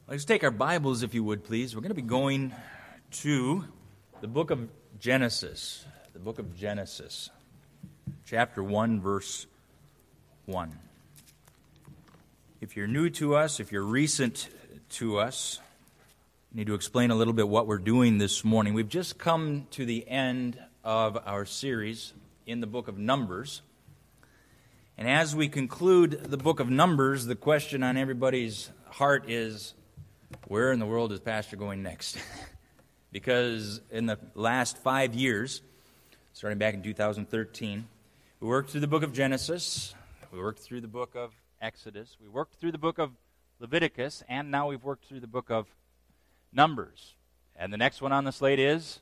Let's take our Bibles, if you would, please. We're going to be going to the book of Genesis. The book of Genesis, chapter 1, verse 1. If you're new to us, if you're recent to us, I need to explain a little bit what we're doing this morning. We've just come to the end of our series in the book of Numbers. And as we conclude the book of Numbers, the question on everybody's heart is, where in the world is Pastor going next? Because in the last 5 years, starting back in 2013, we worked through the book of Genesis, we worked through the book of Exodus, we worked through the book of Leviticus, and now we've worked through the book of Numbers. And the next one on the slate is,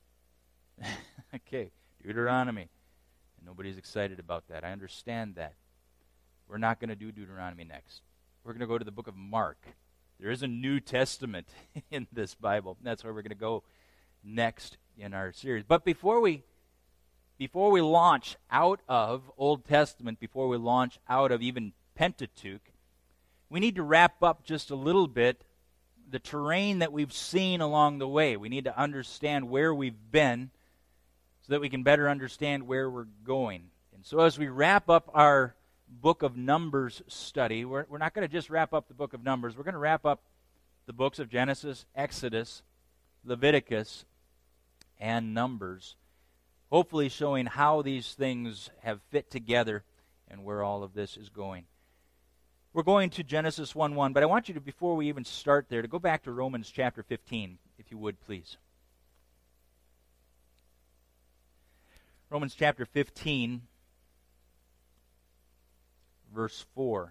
Deuteronomy. And nobody's excited about that. I understand that. We're not going to do Deuteronomy next. We're going to go to the book of Mark. There is a New Testament in this Bible. That's where we're going to go next in our series. But before we launch out of Old Testament, before we launch out of even Pentateuch, we need to wrap up just a little bit the terrain that we've seen along the way. We need to understand where we've been so that we can better understand where we're going. And so as we wrap up our book of Numbers study, we're not going to just wrap up the book of Numbers. We're going to wrap up the books of Genesis, Exodus, Leviticus, and Numbers, hopefully showing how these things have fit together and where all of this is going. We're going to Genesis 1:1, but I want you to, before we even start there, to go back to Romans chapter 15, if you would, please. Romans chapter 15, verse 4.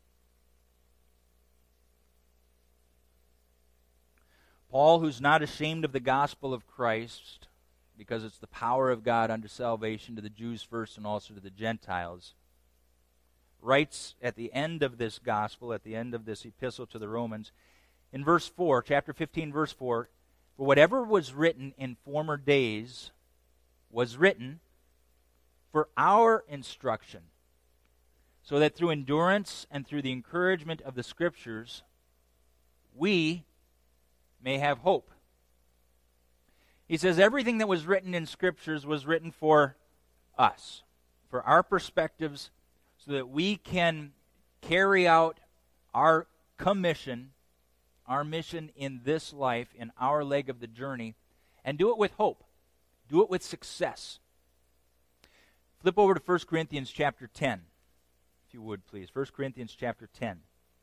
Paul, who's not ashamed of the gospel of Christ, because it's the power of God unto salvation to the Jews first and also to the Gentiles, writes at the end of this gospel, at the end of this epistle to the Romans, in verse 4, chapter 15, verse 4, for whatever was written in former days was written for our instruction, so that through endurance and through the encouragement of the Scriptures, we may have hope. He says everything that was written in Scriptures was written for us, for our perspectives, so that we can carry out our commission, our mission in this life, in our leg of the journey, and do it with hope, do it with success. Flip over to 1 Corinthians chapter 10. If you would, please. 1 Corinthians chapter 10.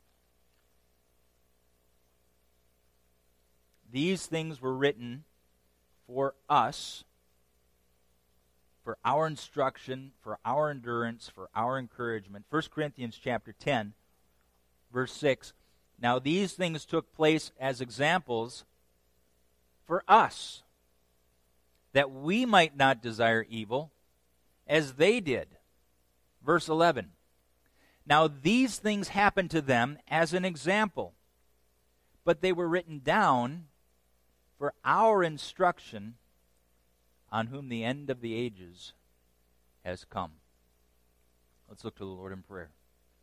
These things were written for us, for our instruction, for our endurance, for our encouragement. 1 Corinthians chapter 10, verse 6. Now these things took place as examples for us, that we might not desire evil as they did. Verse 11. Now these things happened to them as an example, but they were written down for our instruction, on whom the end of the ages has come. Let's look to the Lord in prayer.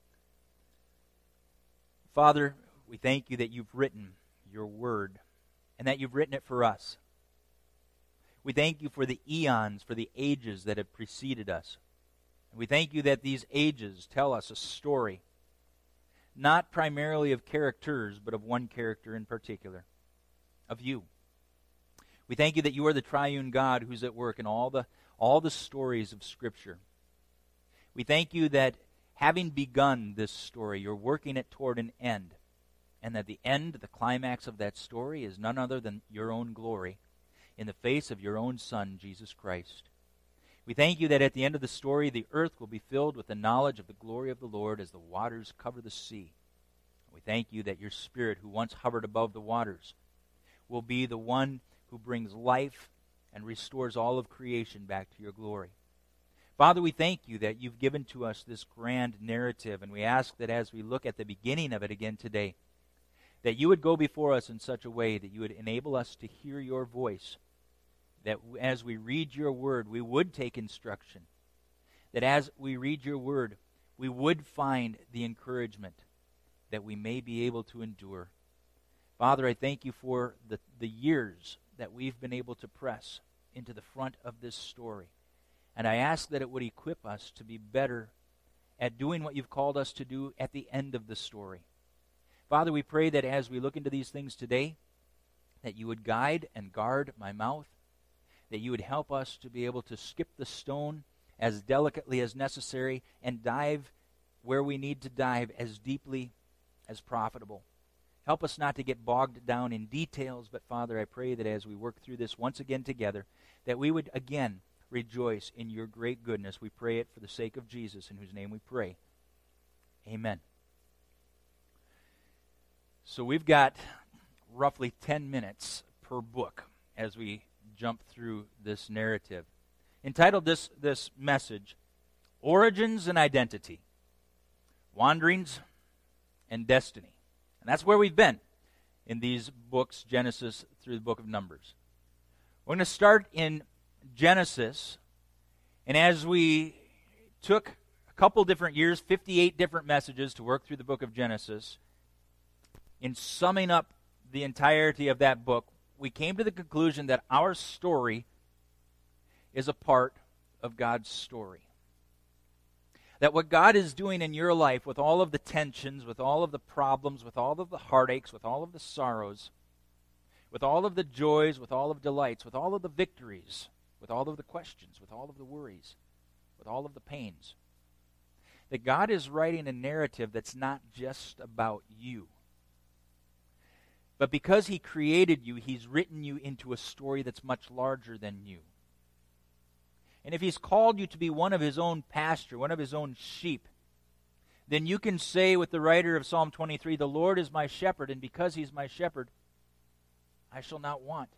Father, we thank you that you've written your word, and that you've written it for us. We thank you for the eons, for the ages that have preceded us. We thank you that these ages tell us a story, not primarily of characters, but of one character in particular, of you. We thank you that you are the triune God who's at work in all the stories of Scripture. We thank you that having begun this story, you're working it toward an end, and that the end, the climax of that story, is none other than your own glory in the face of your own Son, Jesus Christ. We thank you that at the end of the story, the earth will be filled with the knowledge of the glory of the Lord as the waters cover the sea. We thank you that your Spirit, who once hovered above the waters, will be the one who brings life and restores all of creation back to your glory. Father, we thank you that you've given to us this grand narrative, and we ask that as we look at the beginning of it again today, that you would go before us in such a way that you would enable us to hear your voice, that as we read your word, we would take instruction, that as we read your word, we would find the encouragement that we may be able to endure. Father, I thank you for the years that we've been able to press into the front of this story. And I ask that it would equip us to be better at doing what you've called us to do at the end of the story. Father, we pray that as we look into these things today, that you would guide and guard my mouth, that you would help us to be able to skip the stone as delicately as necessary and dive where we need to dive as deeply as profitable. Help us not to get bogged down in details, but Father, I pray that as we work through this once again together, that we would again rejoice in your great goodness. We pray it for the sake of Jesus, in whose name we pray. Amen. So we've got roughly 10 minutes per book as we jump through this narrative. Entitled this message, Origins and Identity, Wanderings and Destiny. And that's where we've been in these books, Genesis through the book of Numbers. We're going to start in Genesis, and as we took a couple different years, 58 different messages to work through the book of Genesis, in summing up the entirety of that book, we came to the conclusion that our story is a part of God's story. That what God is doing in your life with all of the tensions, with all of the problems, with all of the heartaches, with all of the sorrows, with all of the joys, with all of the delights, with all of the victories, with all of the questions, with all of the worries, with all of the pains, that God is writing a narrative that's not just about you. But because he created you, he's written you into a story that's much larger than you. And if he's called you to be one of his own pasture, one of his own sheep, then you can say with the writer of Psalm 23, the Lord is my shepherd, and because he's my shepherd, I shall not want.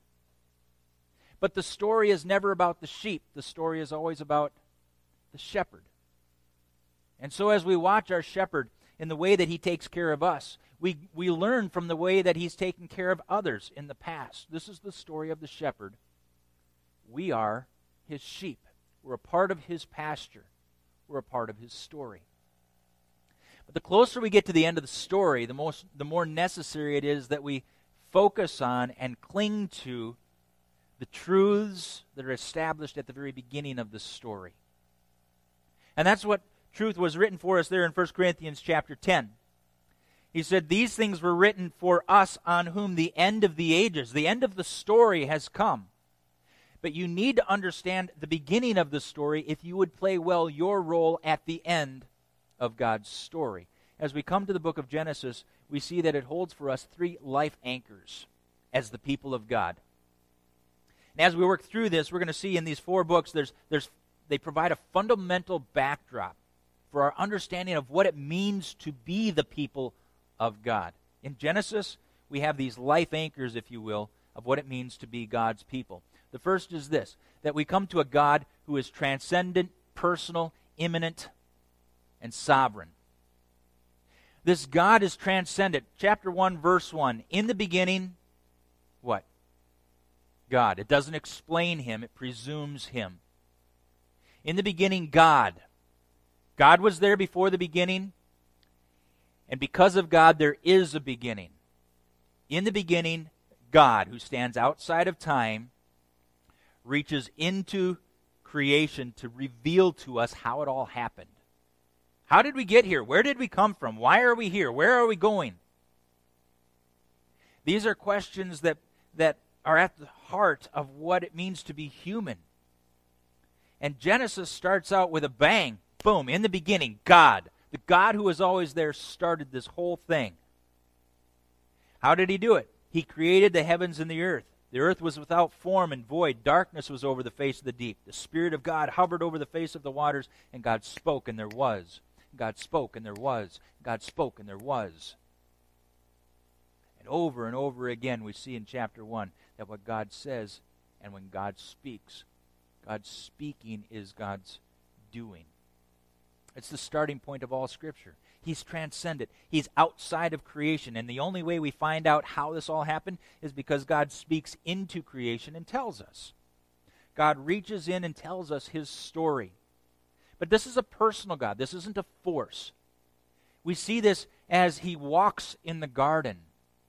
But the story is never about the sheep. The story is always about the shepherd. And so as we watch our shepherd in the way that he takes care of us, we learn from the way that he's taken care of others in the past. This is the story of the shepherd. We are his sheep. We're a part of his pasture. We're a part of his story. But the closer we get to the end of the story, the more necessary it is that we focus on and cling to the truths that are established at the very beginning of the story. And that's what truth was written for us there in 1 Corinthians chapter 10. He said, these things were written for us on whom the end of the ages, the end of the story has come. But you need to understand the beginning of the story if you would play well your role at the end of God's story. As we come to the book of Genesis, we see that it holds for us 3 life anchors as the people of God. And as we work through this, we're going to see in these 4 books, they provide a fundamental backdrop for our understanding of what it means to be the people of God. In Genesis, we have these life anchors, if you will, of what it means to be God's people. The first is this, that we come to a God who is transcendent, personal, immanent, and sovereign. This God is transcendent. Chapter 1, verse 1. In the beginning, what? God. It doesn't explain him, it presumes him. In the beginning, God. God was there before the beginning, and because of God, there is a beginning. In the beginning, God, who stands outside of time, reaches into creation to reveal to us how it all happened. How did we get here? Where did we come from? Why are we here? Where are we going? These are questions that are at the heart of what it means to be human. And Genesis starts out with a bang. Boom, in the beginning, God. The God who was always there started this whole thing. How did he do it? He created the heavens and the earth. The earth was without form and void. Darkness was over the face of the deep. The Spirit of God hovered over the face of the waters, and God spoke, and there was. God spoke, and there was. God spoke, and there was. And over again, we see in chapter 1 that what God says, and when God speaks, God's speaking is God's doing. It's the starting point of all Scripture. He's transcendent. He's outside of creation. And the only way we find out how this all happened is because God speaks into creation and tells us. God reaches in and tells us his story. But this is a personal God. This isn't a force. We see this as he walks in the garden.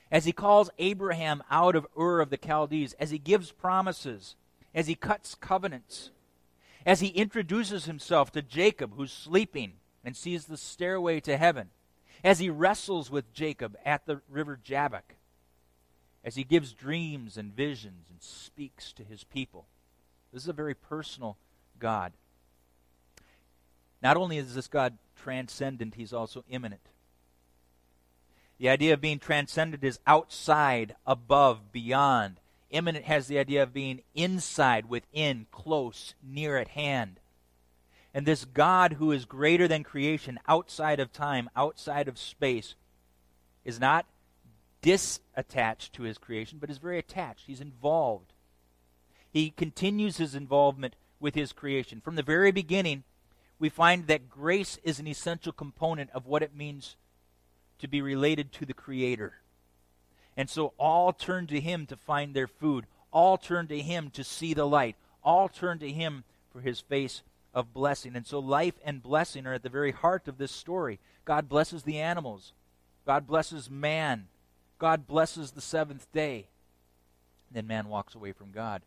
as he calls Abraham out of Ur of the Chaldees, as he gives promises, as he cuts covenants, as he introduces himself to Jacob, who's sleeping and sees the stairway to heaven, as he wrestles with Jacob at the river Jabbok, as he gives dreams and visions and speaks to his people. This is a very personal God. Not only is this God transcendent, he's also immanent. The idea of being transcendent is outside, above, beyond. Immanent has the idea of being inside, within, close, near at hand. And this God who is greater than creation, outside of time, outside of space, is not disattached to his creation, but is very attached. He's involved. He continues his involvement with his creation. From the very beginning, we find that grace is an essential component of what it means to be related to the Creator. And so all turn to him to find their food. All turn to him to see the light. All turn to him for his face of blessing. And so life and blessing are at the very heart of this story. God blesses the animals. God blesses man. God blesses the seventh day. And then man walks away from God.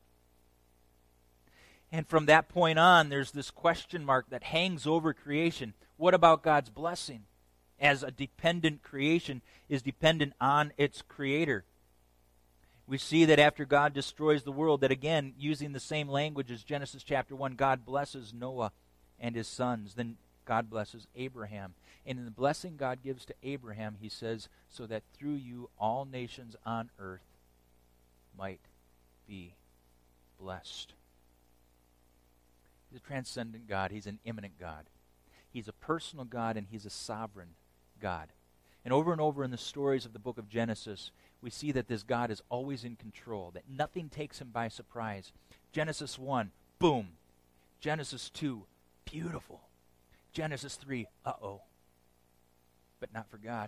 And from that point on, there's this question mark that hangs over creation. What about God's blessing? As a dependent creation is dependent on its creator. We see that after God destroys the world, that again, using the same language as Genesis chapter 1, God blesses Noah and his sons. Then God blesses Abraham. And in the blessing God gives to Abraham, he says, so that through you all nations on earth might be blessed. He's a transcendent God. He's an immanent God. He's a personal God, and he's a sovereign God. And over in the stories of the book of Genesis, we see that this God is always in control, that nothing takes him by surprise. Genesis 1, boom. Genesis 2, beautiful. Genesis 3, uh-oh. But not for God.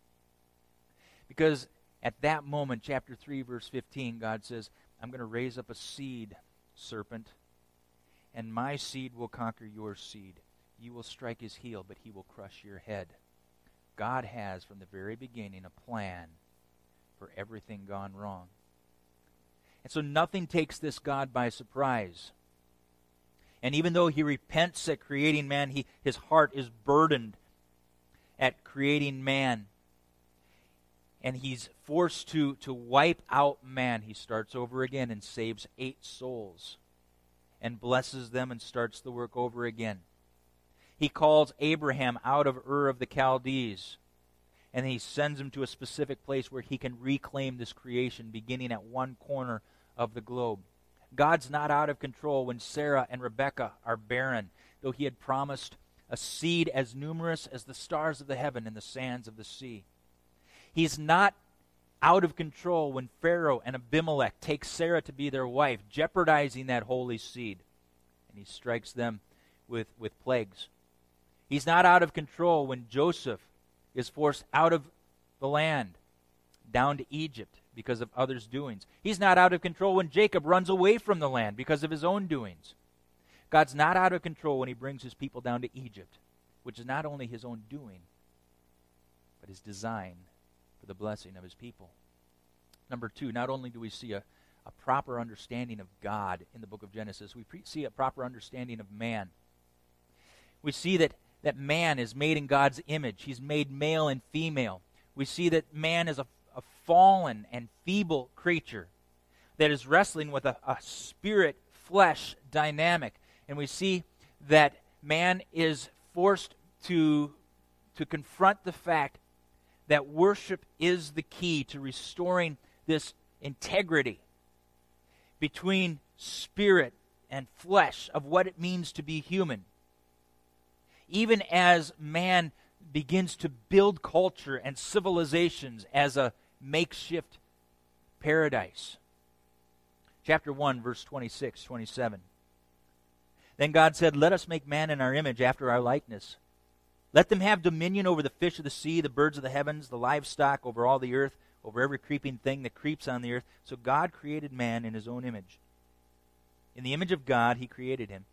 Because at that moment, chapter 3, verse 15, God says, I'm going to raise up a seed, serpent, and my seed will conquer your seed. You will strike his heel, but he will crush your head. God has, from the very beginning, a plan for everything gone wrong. And so nothing takes this God by surprise. And even though he repents at creating man, his heart is burdened at creating man. And he's forced to wipe out man. He starts over again and saves 8 souls and blesses them and starts the work over again. He calls Abraham out of Ur of the Chaldees, and he sends him to a specific place where he can reclaim this creation, beginning at one corner of the globe. God's not out of control when Sarah and Rebekah are barren, though he had promised a seed as numerous as the stars of the heaven and the sands of the sea. He's not out of control when Pharaoh and Abimelech take Sarah to be their wife, jeopardizing that holy seed, and he strikes them with plagues. He's not out of control when Joseph is forced out of the land down to Egypt because of others' doings. He's not out of control when Jacob runs away from the land because of his own doings. God's not out of control when he brings his people down to Egypt, which is not only his own doing, but his design for the blessing of his people. Number 2, not only do we see a proper understanding of God in the book of Genesis, we see a proper understanding of man. We see that man is made in God's image. He's made male and female. We see that man is a fallen and feeble creature that is wrestling with a spirit-flesh dynamic. And we see that man is forced to confront the fact that worship is the key to restoring this integrity between spirit and flesh of what it means to be human. Even as man begins to build culture and civilizations as a makeshift paradise. Chapter 1, verse 26, 27. Then God said, let us make man in our image after our likeness. Let them have dominion over the fish of the sea, the birds of the heavens, the livestock, over all the earth, over every creeping thing that creeps on the earth. So God created man in his own image. In the image of God, he created him.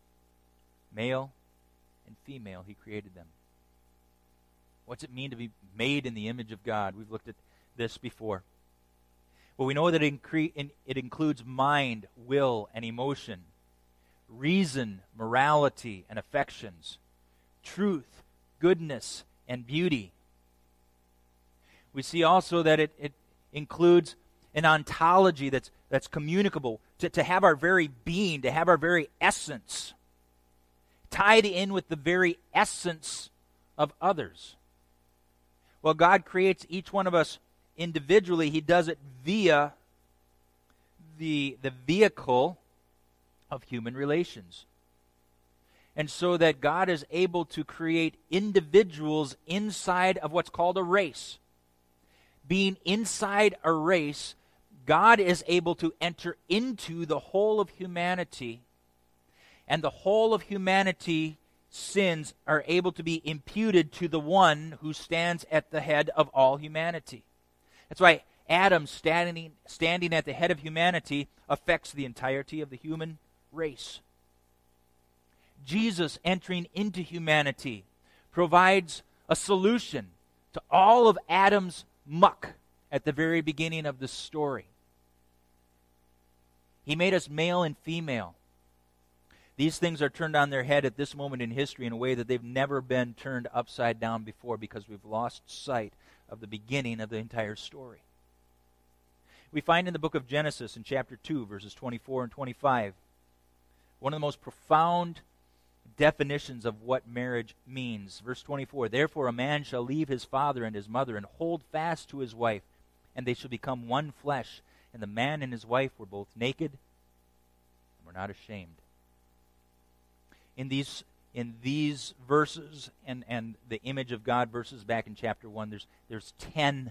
Male and female, he created them. What's it mean to be made in the image of God? We've looked at this before. But we know that it includes mind, will, and emotion, reason, morality, and affections, truth, goodness, and beauty. We see also that it includes an ontology that's communicable, to have our very being, to have our very essence tied in with the very essence of others. Well, God creates each one of us individually. He does it via the vehicle of human relations. And so that God is able to create individuals inside of what's called a race. Being inside a race, God is able to enter into the whole of humanity, and the whole of humanity sins are able to be imputed to the one who stands at the head of all humanity. That's why Adam standing at the head of humanity affects the entirety of the human race. Jesus entering into humanity provides a solution to all of Adam's muck at the very beginning of the story. He made us male and female. These things are turned on their head at this moment in history in a way that they've never been turned upside down before, because we've lost sight of the beginning of the entire story. We find in the book of Genesis in chapter 2, verses 24 and 25, one of the most profound definitions of what marriage means. Verse 24, "Therefore a man shall leave his father and his mother and hold fast to his wife, and they shall become one flesh. And the man and his wife were both naked and were not ashamed." In these verses and the image of God verses back in chapter 1, there's 10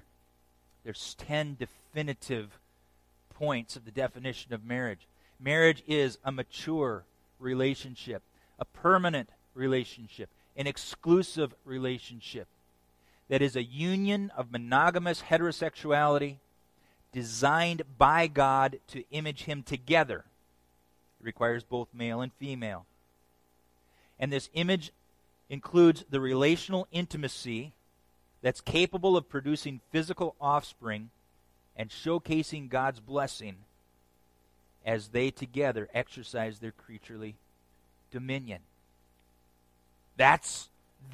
definitive points of the definition of marriage. Marriage is a mature relationship, a permanent relationship, an exclusive relationship that is a union of monogamous heterosexuality designed by God to image Him together. It requires both male and female. And this image includes the relational intimacy that's capable of producing physical offspring and showcasing God's blessing as they together exercise their creaturely dominion. That's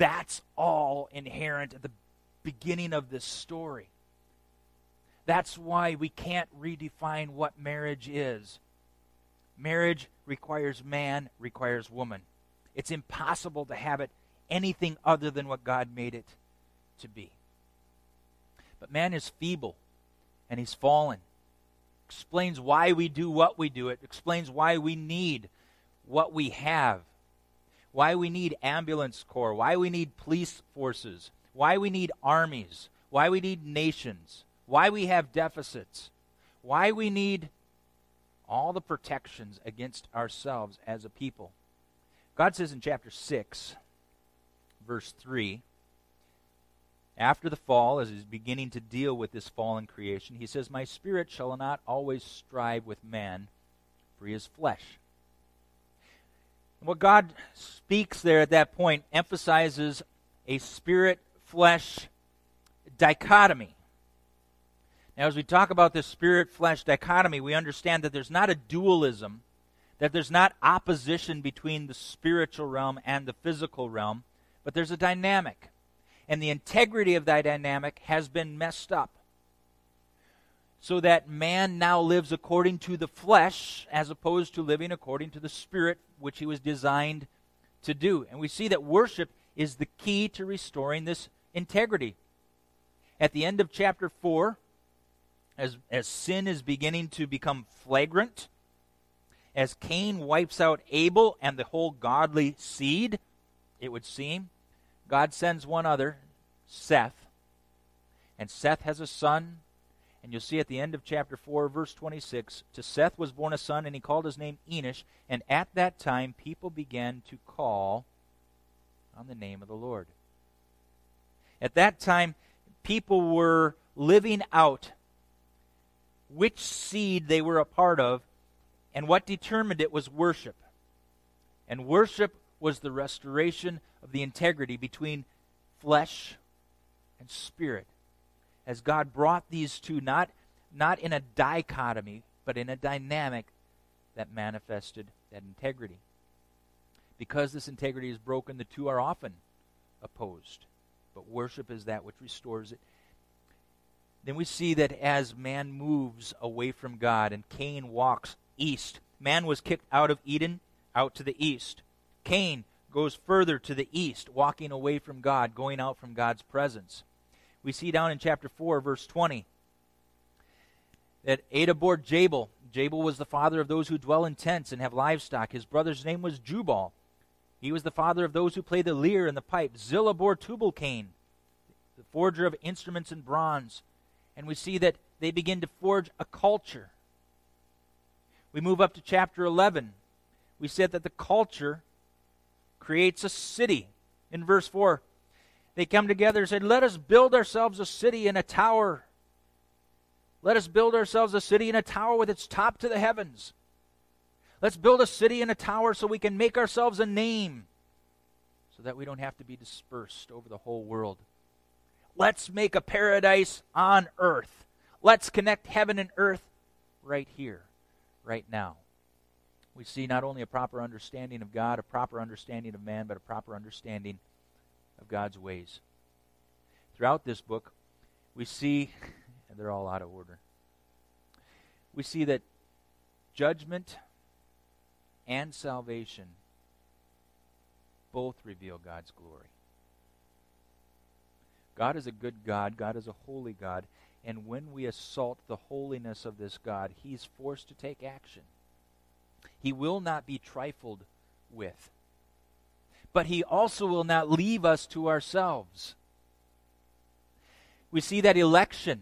all inherent at the beginning of this story. That's why we can't redefine what marriage is. Marriage requires man, requires woman. It's impossible to have it anything other than what God made it to be. But man is feeble, and he's fallen. Explains why we do what we do. It explains why we need what we have. Why we need ambulance corps. Why we need police forces. Why we need armies. Why we need nations. Why we have deficits. Why we need all the protections against ourselves as a people. God says in chapter 6, verse 3, after the fall, as he's beginning to deal with this fallen creation, he says, "My spirit shall not always strive with man, for he is flesh." And what God speaks there at that point emphasizes a spirit-flesh dichotomy. Now, as we talk about this spirit-flesh dichotomy, we understand that there's not a dualism, that there's not opposition between the spiritual realm and the physical realm, but there's a dynamic. And the integrity of that dynamic has been messed up, so that man now lives according to the flesh as opposed to living according to the spirit, which he was designed to do. And we see that worship is the key to restoring this integrity. At the end of chapter 4, as sin is beginning to become flagrant, as Cain wipes out Abel and the whole godly seed, it would seem, God sends one other, Seth. And Seth has a son. And you'll see at the end of chapter 4, verse 26, to Seth was born a son, and he called his name Enosh. And at that time, people began to call on the name of the Lord. At that time, people were living out which seed they were a part of, and what determined it was worship. And worship was the restoration of the integrity between flesh and spirit. as God brought these two, not in a dichotomy, but in a dynamic that manifested that integrity. Because this integrity is broken, the two are often opposed. But worship is that which restores it. Then we see that as man moves away from God and Cain walks east, man was kicked out of Eden, out to the east. Cain goes further to the east, walking away from God, going out from God's presence. We see down in chapter 4, verse 20, that Ada bore Jabal. Jabal was the father of those who dwell in tents and have livestock. His brother's name was Jubal. He was the father of those who play the lyre and the pipe. Zillah bore Tubal-Cain, the forger of instruments in bronze. And we see that they begin to forge a culture. We move up to chapter 11. We said that the culture creates a city. In verse 4, they come together and said, let us build ourselves a city and a tower. Let us build ourselves a city and a tower with its top to the heavens. Let's build a city and a tower so we can make ourselves a name, so that we don't have to be dispersed over the whole world. Let's make a paradise on earth. Let's connect heaven and earth right here, right now. We see not only a proper understanding of God, a proper understanding of man, but a proper understanding of God's ways. Throughout this book, we see, and they're all out of order, we see that judgment and salvation both reveal God's glory. God is a good God. God is a holy God. And when we assault the holiness of this God, He's forced to take action. He will not be trifled with. But He also will not leave us to ourselves. We see that election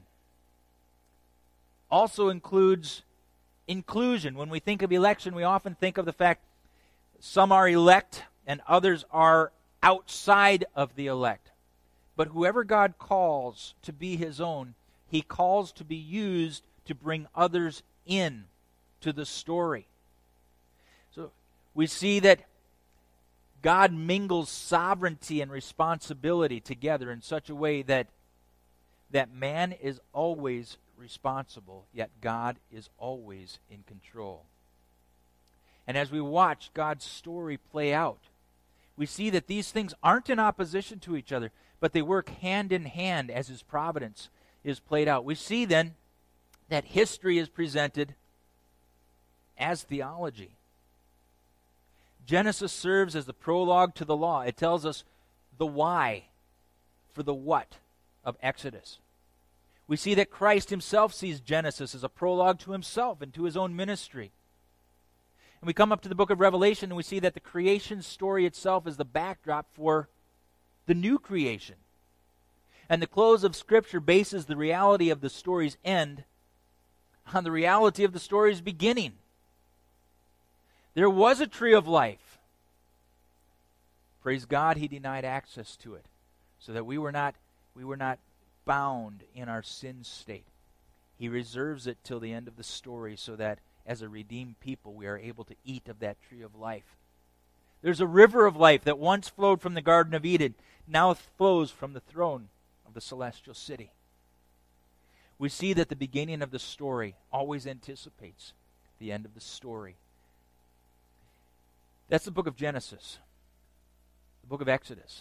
also includes inclusion. When we think of election, we often think of the fact some are elect and others are outside of the elect. But whoever God calls to be His own, He calls to be used to bring others in to the story. So we see that God mingles sovereignty and responsibility together in such a way that man is always responsible, yet God is always in control. And as we watch God's story play out, we see that these things aren't in opposition to each other, but they work hand in hand as His providence is played out. We see then that history is presented as theology. Genesis serves as the prologue to the law. It tells us the why for the what of Exodus. We see that Christ Himself sees Genesis as a prologue to Himself and to His own ministry. And we come up to the book of Revelation and we see that the creation story itself is the backdrop for the new creation. And the close of Scripture bases the reality of the story's end on the reality of the story's beginning. There was a tree of life. Praise God, He denied access to it, so that we were not bound in our sin state. He reserves it till the end of the story, so that as a redeemed people we are able to eat of that tree of life. There's a river of life that once flowed from the Garden of Eden, now flows from the throne of the celestial city. We see that the beginning of the story always anticipates the end of the story. That's the book of Genesis, the book of Exodus.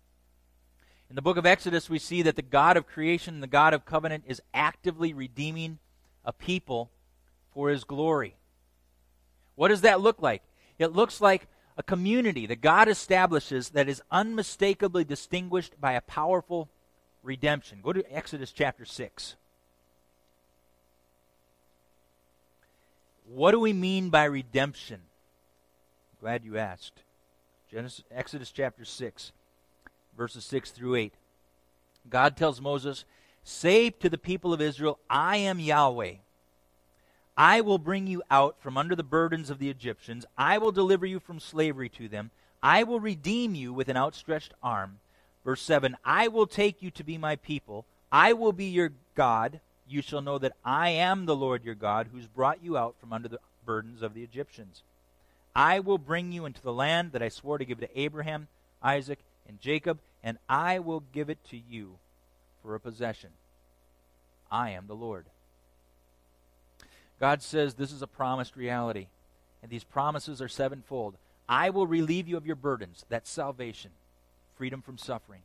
In the book of Exodus, we see that the God of creation and the God of covenant is actively redeeming a people for His glory. What does that look like? It looks like a community that God establishes that is unmistakably distinguished by a powerful redemption. Go to Exodus chapter 6. What do we mean by redemption? Glad you asked. Exodus chapter 6, verses 6 through 8. God tells Moses, "Say to the people of Israel, I am Yahweh. I will bring you out from under the burdens of the Egyptians. I will deliver you from slavery to them. I will redeem you with an outstretched arm." Verse 7, "I will take you to be my people. I will be your God. You shall know that I am the Lord your God, who's brought you out from under the burdens of the Egyptians. I will bring you into the land that I swore to give to Abraham, Isaac, and Jacob, and I will give it to you for a possession." I am the Lord. God says this is a promised reality, and these promises are sevenfold. I will relieve you of your burdens. That's salvation, freedom from suffering.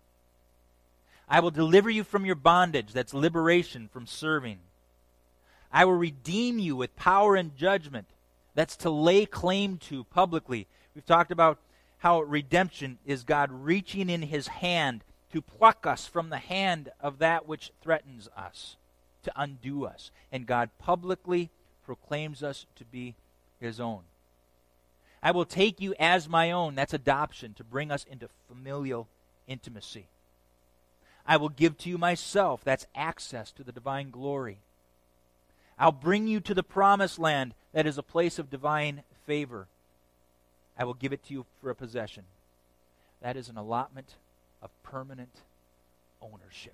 I will deliver you from your bondage. That's liberation from serving. I will redeem you with power and judgment. That's to lay claim to publicly. We've talked about how redemption is God reaching in his hand to pluck us from the hand of that which threatens us, to undo us. And God publicly proclaims us to be his own. I will take you as my own. That's adoption, to bring us into familial intimacy. I will give to you myself. That's access to the divine glory. I'll bring you to the promised land. That is a place of divine favor. I will give it to you for a possession. That is an allotment of permanent ownership.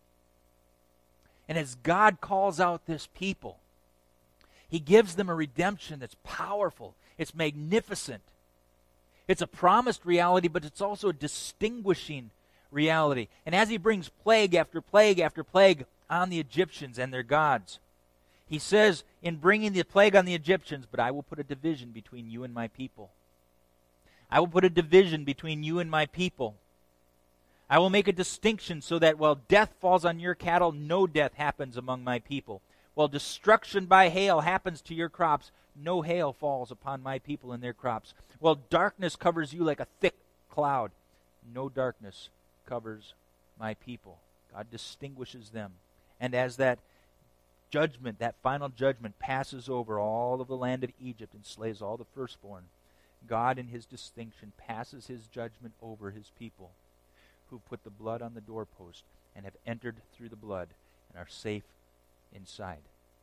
And as God calls out this people, he gives them a redemption that's powerful. It's magnificent. It's a promised reality, but it's also a distinguishing reality. And as he brings plague after plague after plague on the Egyptians and their gods, he says in bringing the plague on the Egyptians, but I will put a division between you and my people. I will put a division between you and my people. I will make a distinction so that while death falls on your cattle, no death happens among my people. While destruction by hail happens to your crops, no hail falls upon my people and their crops. While darkness covers you like a thick cloud, no darkness covers my people. God distinguishes them. And as that judgment, that final judgment, passes over all of the land of Egypt and slays all the firstborn, God in his distinction passes his judgment over his people who put the blood on the doorpost and have entered through the blood and are safe inside.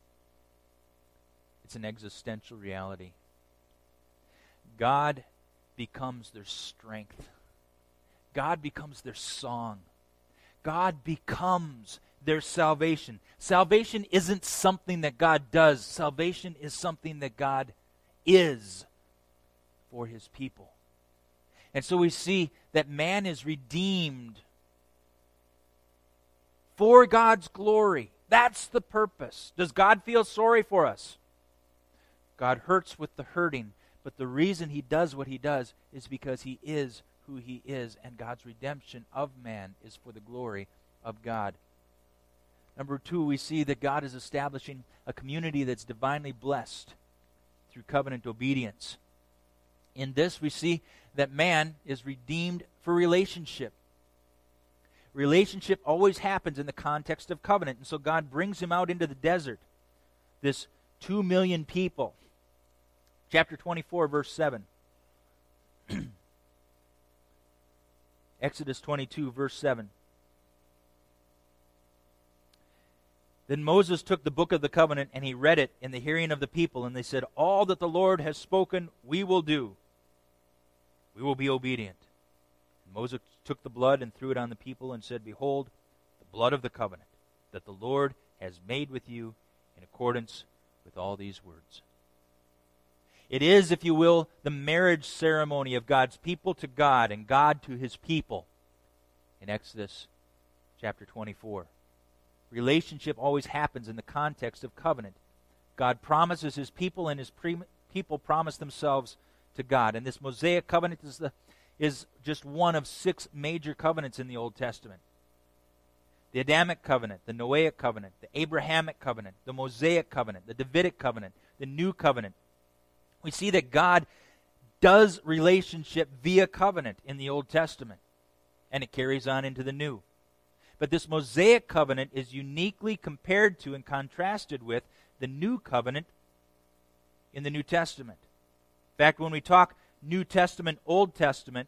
It's an existential reality. God becomes their strength. God becomes their song. God becomes their salvation. Salvation isn't something that God does. Salvation is something that God is for his people. And so we see that man is redeemed for God's glory. That's the purpose. Does God feel sorry for us? God hurts with the hurting, but the reason he does what he does is because he is who he is, and God's redemption of man is for the glory of God. Number 2, we see that God is establishing a community that's divinely blessed through covenant obedience. In this, we see that man is redeemed for relationship. Relationship always happens in the context of covenant, and so God brings him out into the desert, this 2 million people. Chapter 24, verse 7. Exodus 22, verse 7. Then Moses took the book of the covenant, and he read it in the hearing of the people, and they said, all that the Lord has spoken, we will do. We will be obedient. And Moses took the blood and threw it on the people and said, behold, the blood of the covenant that the Lord has made with you in accordance with all these words. It is, if you will, the marriage ceremony of God's people to God and God to his people in Exodus chapter 24. Relationship always happens in the context of covenant. God promises his people, and his people promise themselves to God. And this Mosaic covenant is just one of 6 major covenants in the Old Testament. The Adamic covenant, the Noahic covenant, the Abrahamic covenant, the Mosaic covenant, the Davidic covenant, the New covenant. We see that God does relationship via covenant in the Old Testament, and it carries on into the New. But this Mosaic covenant is uniquely compared to and contrasted with the New covenant in the New Testament. In fact, when we talk New Testament, New Testament,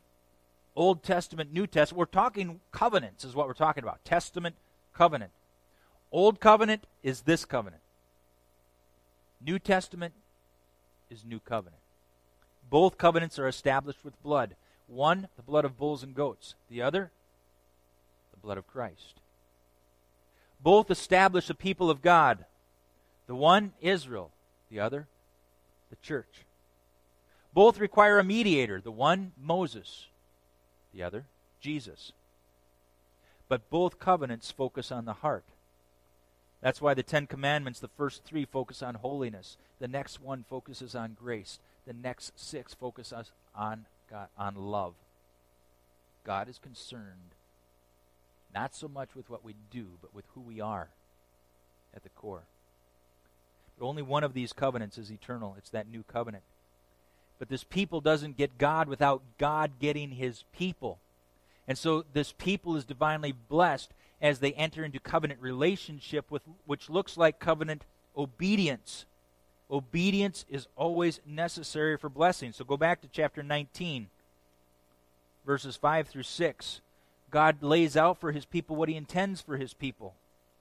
we're talking covenants is what we're talking about. Testament, covenant. Old covenant is this covenant. New Testament is new covenant. Both covenants are established with blood. One, the blood of bulls and goats. The other, the blood of Christ. Both establish a people of God. The one, Israel. The other, the church. Both require a mediator. The one, Moses. The other, Jesus. But both covenants focus on the heart. That's why the Ten Commandments, the first 3 focus on holiness. The next one focuses on grace. The next 6 focus us on God, on love. God is concerned not so much with what we do, but with who we are at the core. But only one of these covenants is eternal. It's that new covenant. But this people doesn't get God without God getting his people. And so this people is divinely blessed as they enter into covenant relationship, with which looks like covenant obedience. Obedience is always necessary for blessing. So go back to chapter 19, verses 5 through 6. God lays out for his people what he intends for his people.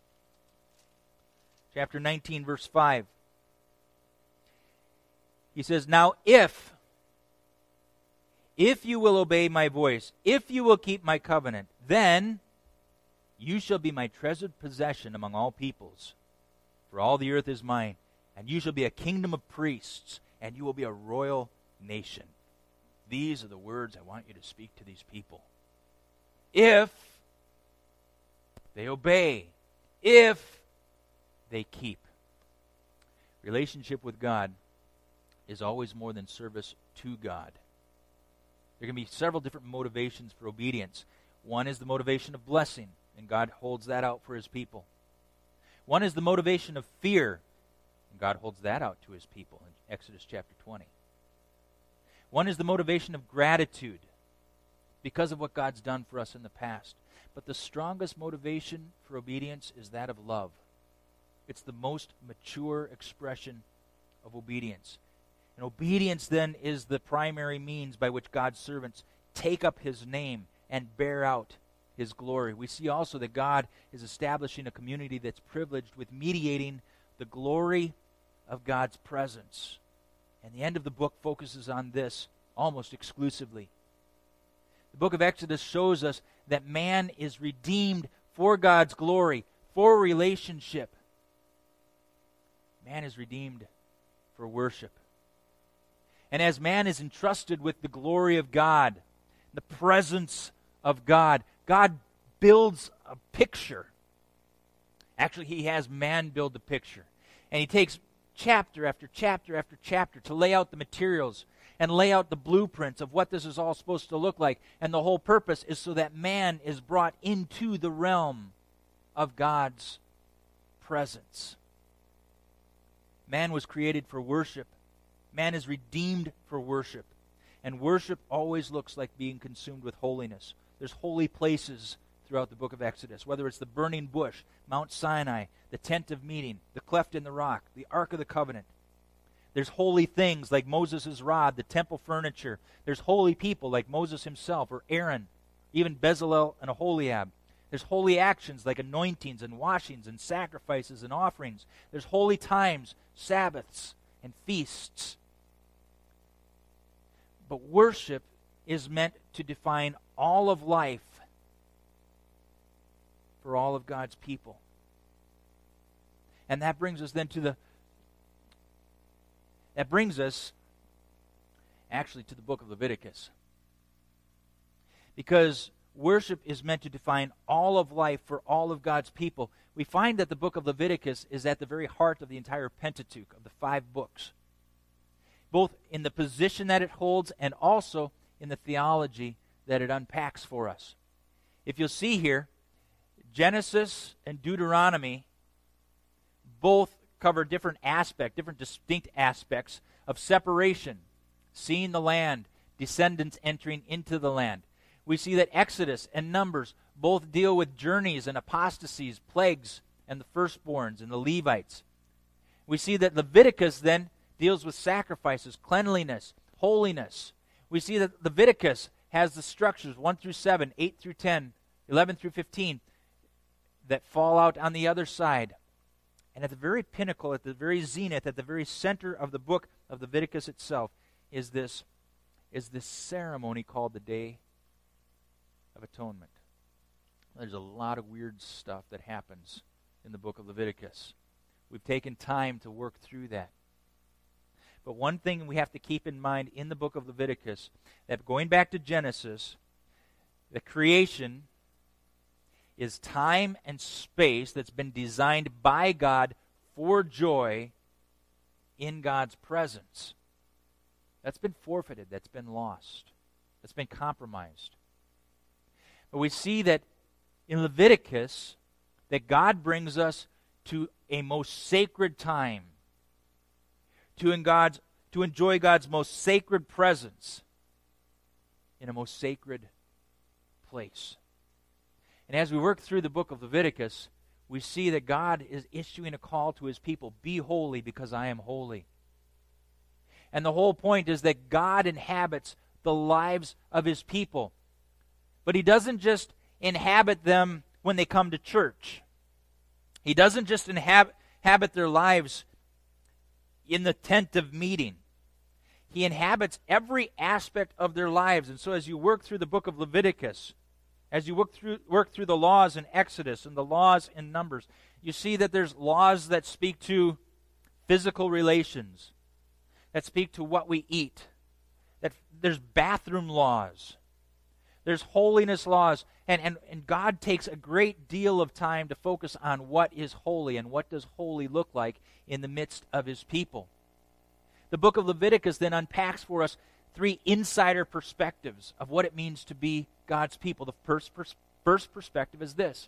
Chapter 19, verse 5. He says, "Now if you will obey my voice, if you will keep my covenant, then you shall be my treasured possession among all peoples. For all the earth is mine, and you shall be a kingdom of priests, and you will be a royal nation." These are the words I want you to speak to these people. If they obey, if they keep. Relationship with God is always more than service to God. There can be several different motivations for obedience. One is the motivation of blessing, and God holds that out for his people. One is the motivation of fear, and God holds that out to his people in Exodus chapter 20. One is the motivation of gratitude because of what God's done for us in the past. But the strongest motivation for obedience is that of love. It's the most mature expression of obedience. And obedience then is the primary means by which God's servants take up his name and bear out his glory. We see also that God is establishing a community that's privileged with mediating the glory of God's presence. And the end of the book focuses on this almost exclusively. The book of Exodus shows us that man is redeemed for God's glory, for relationship. Man is redeemed for worship. And as man is entrusted with the glory of God, the presence of God, God builds a picture. Actually, he has man build the picture. And he takes chapter after chapter after chapter to lay out the materials and lay out the blueprints of what this is all supposed to look like. And the whole purpose is so that man is brought into the realm of God's presence. Man was created for worship. Man is redeemed for worship. And worship always looks like being consumed with holiness. There's holy places throughout the book of Exodus, whether it's the burning bush, Mount Sinai, the tent of meeting, the cleft in the rock, the Ark of the Covenant. There's holy things like Moses' rod, the temple furniture. There's holy people like Moses himself or Aaron, even Bezalel and Aholiab. There's holy actions like anointings and washings and sacrifices and offerings. There's holy times, Sabbaths, and feasts. But worship is meant to define all of life for all of God's people. And that brings us then to the book of Leviticus. Because worship is meant to define all of life for all of God's people. We find that the book of Leviticus is at the very heart of the entire Pentateuch, of the 5 books. Both in the position that it holds and also in the theology that it unpacks for us. If you'll see here, Genesis and Deuteronomy both cover different distinct aspects of separation, seeing the land, descendants entering into the land. We see that Exodus and Numbers both deal with journeys and apostasies, plagues, and the firstborns and the Levites. We see that Leviticus then deals with sacrifices, cleanliness, holiness. We see that Leviticus has the structures 1 through 7, 8 through 10, 11 through 15 that fall out on the other side. And at the very pinnacle, at the very zenith, at the very center of the book of Leviticus itself is this ceremony called the Day of Atonement. There's a lot of weird stuff that happens in the book of Leviticus. We've taken time to work through that. But one thing we have to keep in mind in the book of Leviticus, that going back to Genesis, the creation is time and space that's been designed by God for joy in God's presence. That's been forfeited, that's been lost, that's been compromised. But we see that in Leviticus, that God brings us to a most sacred time, to enjoy God's most sacred presence in a most sacred place. And as we work through the book of Leviticus, we see that God is issuing a call to his people, be holy because I am holy. And the whole point is that God inhabits the lives of his people. But he doesn't just inhabit them when they come to church. He doesn't just inhabit their lives in the tent of meeting. He inhabits every aspect of their lives. And so as you work through the book of Leviticus, as you work through the laws in Exodus and the laws in Numbers, you see that there's laws that speak to physical relations, that speak to what we eat, that there's bathroom laws, there's holiness laws, and God takes a great deal of time to focus on what is holy and what does holy look like in the midst of his people. The book of Leviticus then unpacks for us three insider perspectives of what it means to be God's people. The first perspective is this: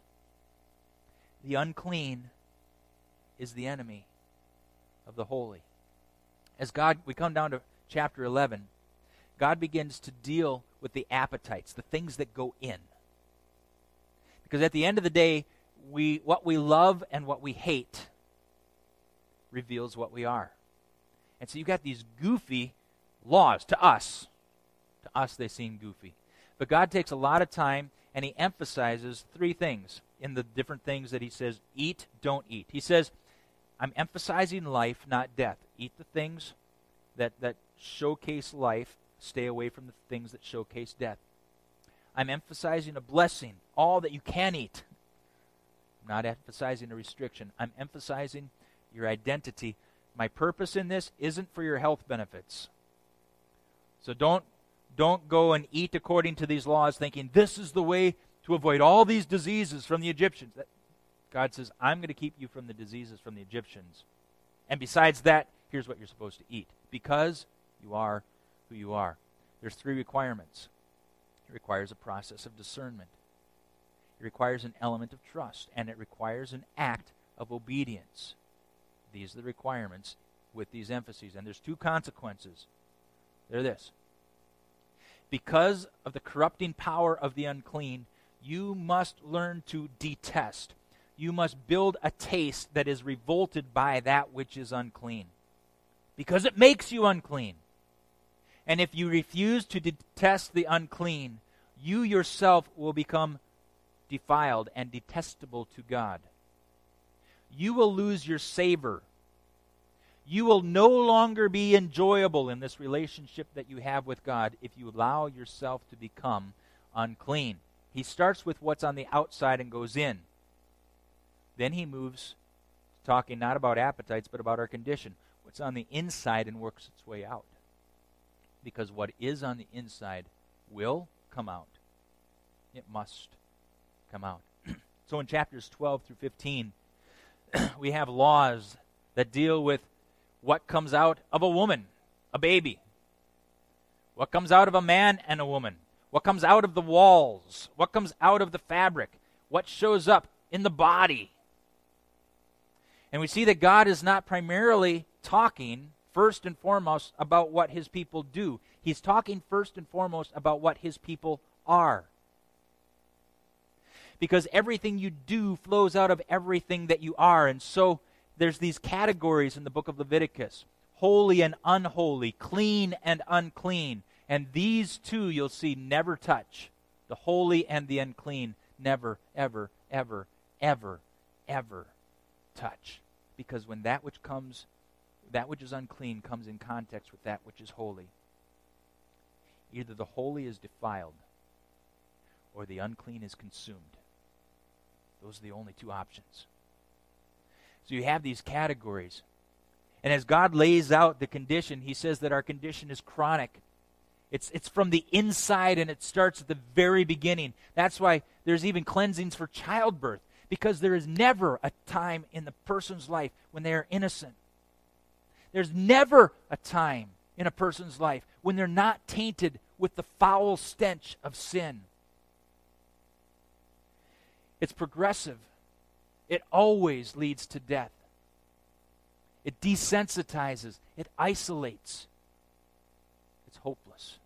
the unclean is the enemy of the holy. As we come down to chapter 11, God begins to deal with the appetites, the things that go in. Because at the end of the day, what we love and what we hate reveals what we are. And so you've got these goofy laws to us. To us, they seem goofy. But God takes a lot of time and he emphasizes three things in the different things that he says, eat, don't eat. He says, I'm emphasizing life, not death. Eat the things that showcase life. Stay away from the things that showcase death. I'm emphasizing a blessing, all that you can eat. I'm not emphasizing a restriction. I'm emphasizing your identity. My purpose in this isn't for your health benefits. So don't go and eat according to these laws thinking this is the way to avoid all these diseases from the Egyptians. God says, I'm going to keep you from the diseases from the Egyptians. And besides that, here's what you're supposed to eat. Because you are who you are. There's three requirements. It requires a process of discernment. It requires an element of trust. And it requires an act of obedience. These are the requirements with these emphases. And there's two consequences. They're this. Because of the corrupting power of the unclean, you must learn to detest. You must build a taste that is revolted by that which is unclean. Because it makes you unclean. And if you refuse to detest the unclean, you yourself will become defiled and detestable to God. You will lose your savor. You will no longer be enjoyable in this relationship that you have with God if you allow yourself to become unclean. He starts with what's on the outside and goes in. Then he moves, talking not about appetites, but about our condition. What's on the inside and works its way out. Because what is on the inside will come out. It must come out. So in chapters 12 through 15, we have laws that deal with what comes out of a woman, a baby. What comes out of a man and a woman. What comes out of the walls. What comes out of the fabric. What shows up in the body. And we see that God is not primarily talking first and foremost about what his people do. He's talking first and foremost about what his people are. Because everything you do flows out of everything that you are. And so there's these categories in the book of Leviticus. Holy and unholy, clean and unclean. And these two you'll see never touch. The holy and the unclean never, ever, ever, ever, ever touch. Because when that which is unclean comes in context with that which is holy, either the holy is defiled or the unclean is consumed. Those are the only two options. So you have these categories. And as God lays out the condition, he says that our condition is chronic. It's from the inside, and it starts at the very beginning. That's why there's even cleansings for childbirth, because there is never a time in the person's life when they are innocent. There's never a time in a person's life when they're not tainted with the foul stench of sin. It's progressive. It always leads to death. It desensitizes. It isolates. It's hopeless.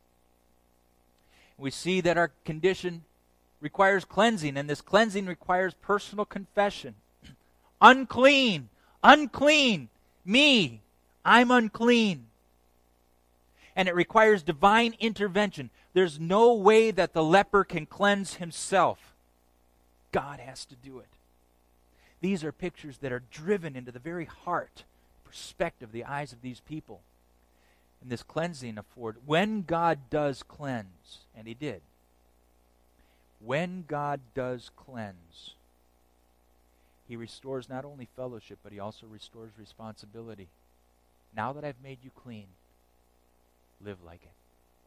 We see that our condition requires cleansing, and this cleansing requires personal confession. Unclean, unclean, me, I'm unclean. And it requires divine intervention. There's no way that the leper can cleanse himself. God has to do it. These are pictures that are driven into the very heart, perspective, the eyes of these people. And this cleansing afforded, when God does cleanse, and he did, when God does cleanse, he restores not only fellowship, but he also restores responsibility. Now that I've made you clean, live like it.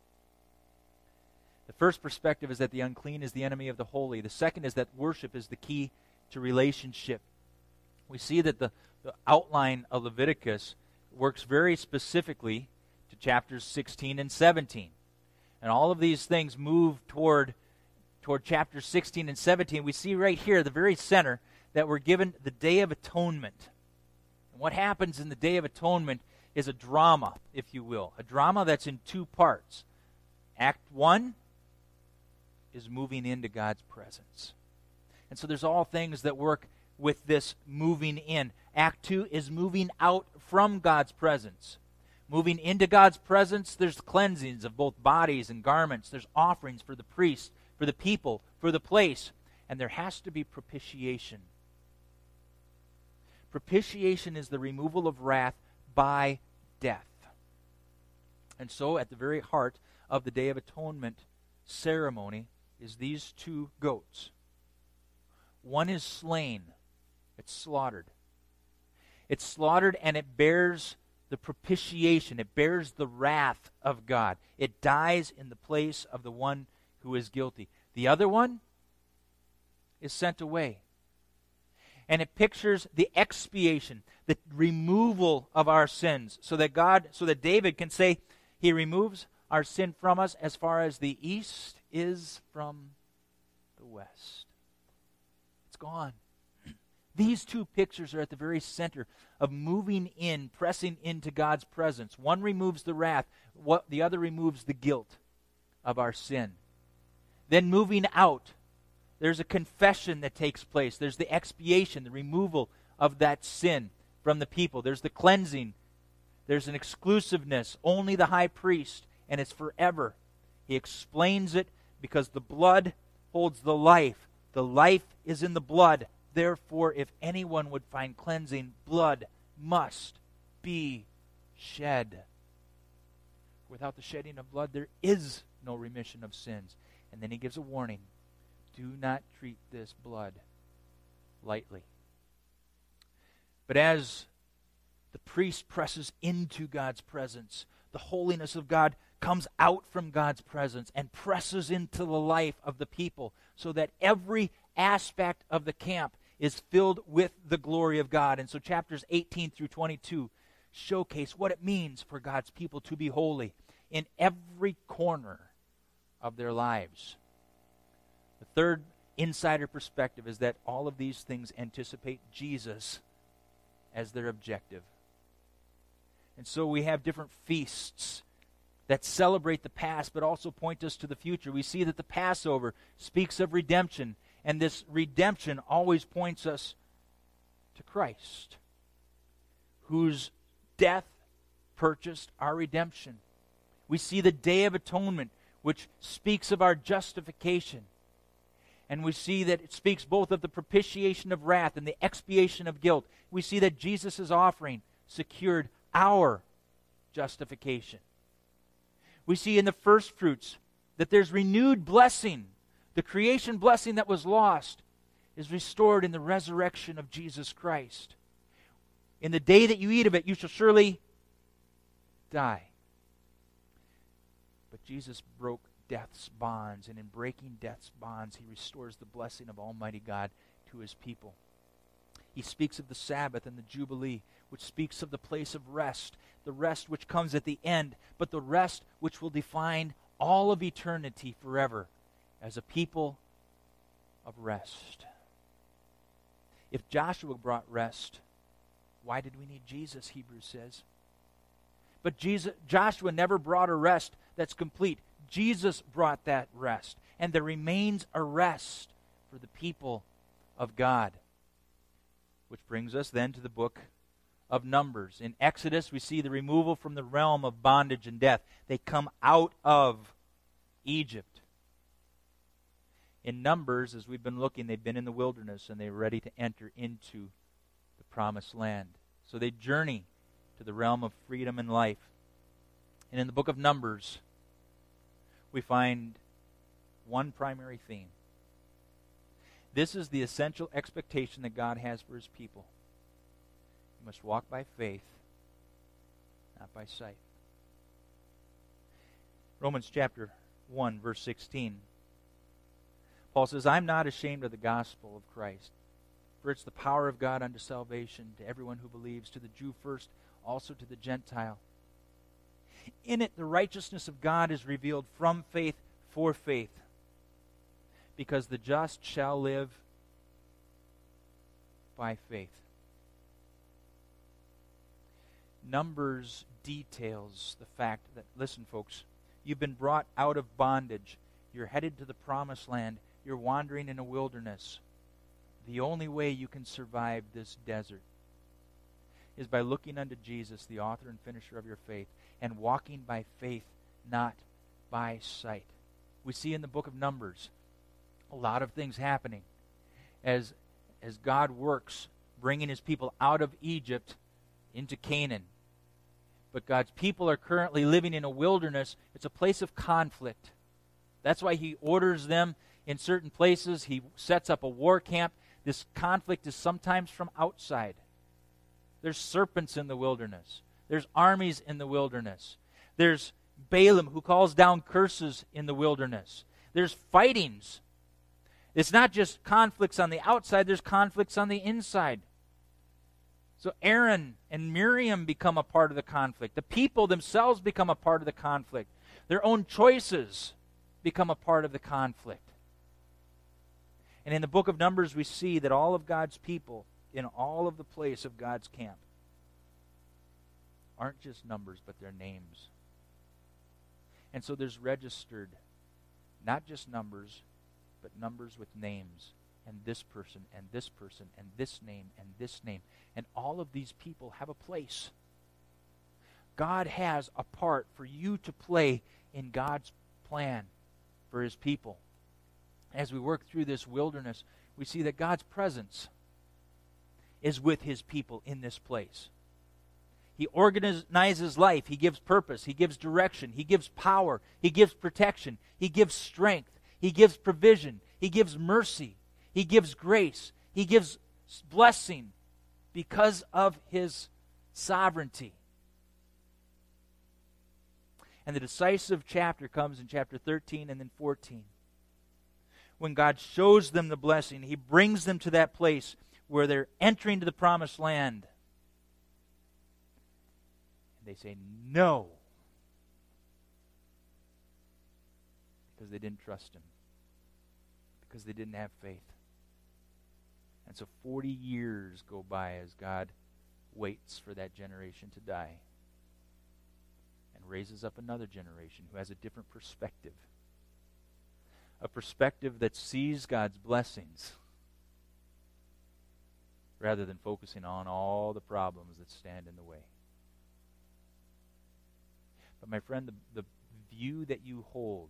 The first perspective is that the unclean is the enemy of the holy. The second is that worship is the key to relationship. We see that the outline of Leviticus works very specifically to chapters 16 and 17. And all of these things move toward chapters 16 and 17. We see right here, the very center, that we're given the Day of Atonement. And what happens in the Day of Atonement is a drama, if you will. A drama that's in two parts. Act 1 is moving into God's presence. And so there's all things that work with this moving in. Act 2 is moving out from God's presence. Moving into God's presence, there's cleansings of both bodies and garments. There's offerings for the priest, for the people, for the place. And there has to be propitiation. Propitiation is the removal of wrath by death. And so at the very heart of the Day of Atonement ceremony is these two goats. One is slain. It's slaughtered. It's slaughtered, and it bears the propitiation. It bears the wrath of God. It dies in the place of the one who is guilty. The other one is sent away. And it pictures the expiation, the removal of our sins, so that David can say, he removes our sin from us as far as the east is from the west. It's gone. These two pictures are at the very center of moving in, pressing into God's presence. One removes the wrath, the other removes the guilt of our sin. Then moving out, there's a confession that takes place. There's the expiation, the removal of that sin from the people. There's the cleansing. There's an exclusiveness, only the high priest, and it's forever. He explains it because the blood holds the life. The life is in the blood. Therefore, if anyone would find cleansing, blood must be shed. Without the shedding of blood, there is no remission of sins. And then he gives a warning. Do not treat this blood lightly. But as the priest presses into God's presence, the holiness of God comes out from God's presence and presses into the life of the people, so that every aspect of the camp is filled with the glory of God. And so chapters 18 through 22 showcase what it means for God's people to be holy in every corner of their lives. The third insider perspective is that all of these things anticipate Jesus as their objective. And so we have different feasts that celebrate the past but also point us to the future. We see that the Passover speaks of redemption, and this redemption always points us to Christ, whose death purchased our redemption. We see the Day of Atonement, which speaks of our justification. And we see that it speaks both of the propitiation of wrath and the expiation of guilt. We see that Jesus' offering secured our justification. We see in the first fruits that there's renewed blessing. The creation blessing that was lost is restored in the resurrection of Jesus Christ. In the day that you eat of it, you shall surely die. But But Jesus broke death's bonds, and in breaking death's bonds, he restores the blessing of Almighty God to his people. He speaks of the Sabbath and the Jubilee, which speaks of the place of rest, the rest which comes at the end, but the rest which will define all of eternity forever as a people of rest. If Joshua brought rest, why did we need Jesus, Hebrews says? But Joshua never brought a rest that's complete. Jesus brought that rest, and there remains a rest for the people of God. Which brings us then to the book of Numbers. In Exodus, we see the removal from the realm of bondage and death. They come out of Egypt. In Numbers, as we've been looking, they've been in the wilderness and they're ready to enter into the promised land. So they journey to the realm of freedom and life. And in the book of Numbers, we find one primary theme. This is the essential expectation that God has for his people. You must walk by faith, not by sight. Romans chapter 1, verse 16. Paul says, I'm not ashamed of the gospel of Christ, for it's the power of God unto salvation to everyone who believes, to the Jew first, also to the Gentile. In it, the righteousness of God is revealed from faith for faith, because the just shall live by faith. Numbers details the fact that, listen folks, you've been brought out of bondage. You're headed to the promised land. You're wandering in a wilderness. The only way you can survive this desert is by looking unto Jesus, the author and finisher of your faith, and walking by faith, not by sight. We see in the book of Numbers a lot of things happening as God works, bringing his people out of Egypt into Canaan. But God's people are currently living in a wilderness. It's a place of conflict. That's why he orders them in certain places. He sets up a war camp. This conflict is sometimes from outside. There's serpents in the wilderness. There's armies in the wilderness. There's Balaam who calls down curses in the wilderness. There's fightings. It's not just conflicts on the outside, there's conflicts on the inside. So Aaron and Miriam become a part of the conflict. The people themselves become a part of the conflict. Their own choices become a part of the conflict. And in the book of Numbers, we see that all of God's people in all of the place of God's camp aren't just numbers, but they're names. And so there's registered not just numbers, but numbers with names. And this person, and this person, and this name, and this name. And all of these people have a place. God has a part for you to play in God's plan for his people. As we work through this wilderness, we see that God's presence is with his people in this place. He organizes life. He gives purpose. He gives direction. He gives power. He gives protection. He gives strength. He gives provision. He gives mercy. He gives grace. He gives blessing because of his sovereignty. And the decisive chapter comes in chapter 13 and then 14. When God shows them the blessing, he brings them to that place where they're entering to the promised land. And they say no, because they didn't trust him, because they didn't have faith. And so 40 years go by as God waits for that generation to die and raises up another generation who has a different perspective. A perspective that sees God's blessings rather than focusing on all the problems that stand in the way. But my friend, the view that you hold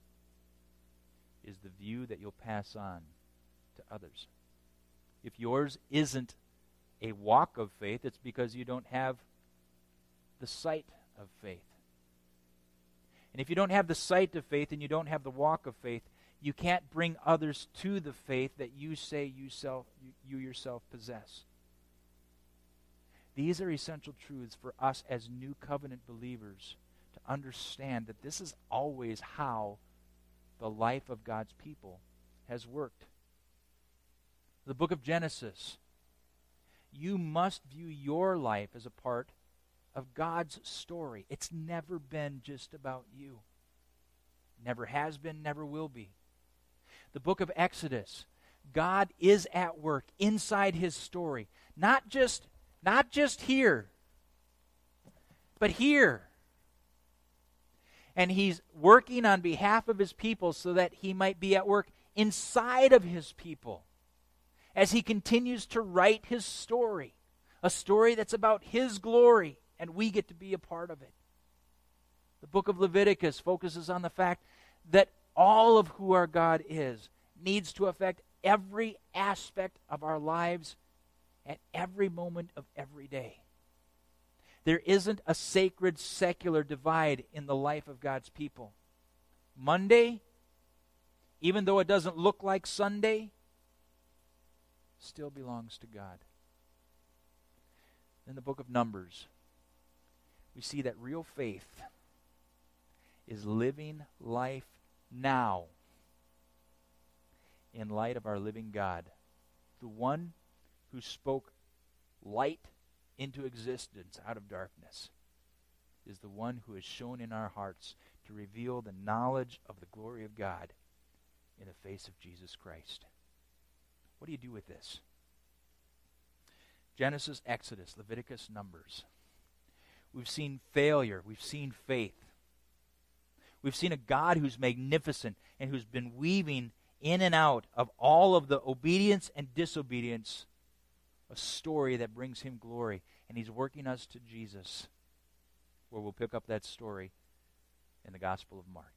is the view that you'll pass on to others. If yours isn't a walk of faith, it's because you don't have the sight of faith. And if you don't have the sight of faith and you don't have the walk of faith, you can't bring others to the faith that you say you yourself possess. These are essential truths for us as new covenant believers to understand that this is always how the life of God's people has worked. The book of Genesis, you must view your life as a part of God's story. It's never been just about you. Never has been, never will be. The book of Exodus, God is at work inside his story. Not just here, but here. And he's working on behalf of his people so that he might be at work inside of his people as he continues to write his story, a story that's about his glory, and we get to be a part of it. The book of Leviticus focuses on the fact that all of who our God is needs to affect every aspect of our lives at every moment of every day. There isn't a sacred secular divide in the life of God's people. Monday, even though it doesn't look like Sunday, still belongs to God. In the book of Numbers, we see that real faith is living life now in light of our living God, the one who spoke light into existence out of darkness, is the one who is shown in our hearts to reveal the knowledge of the glory of God in the face of Jesus Christ. What do you do with this? Genesis, Exodus, Leviticus, Numbers. We've seen failure. We've seen faith. We've seen a God who's magnificent and who's been weaving in and out of all of the obedience and disobedience a story that brings him glory. And he's working us to Jesus, where we'll pick up that story in the Gospel of Mark.